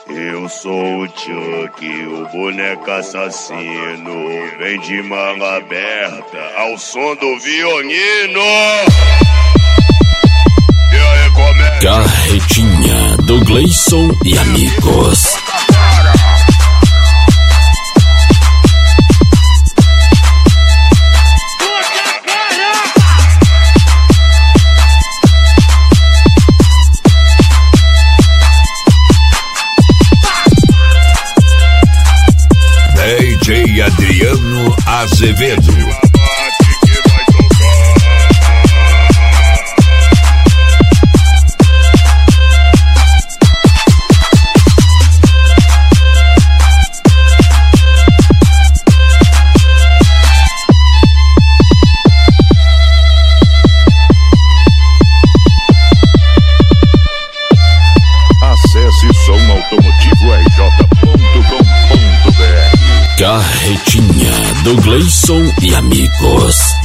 Eu sou o Chuck, o boneco assassino. Vem de manga aberta ao som do violino. E aí, comédia? Carretinha do Gleison e amigos. DJ Adriano Azevedo. Acesse somautomotivorj.com.br. Carretinha do Gleison e amigos.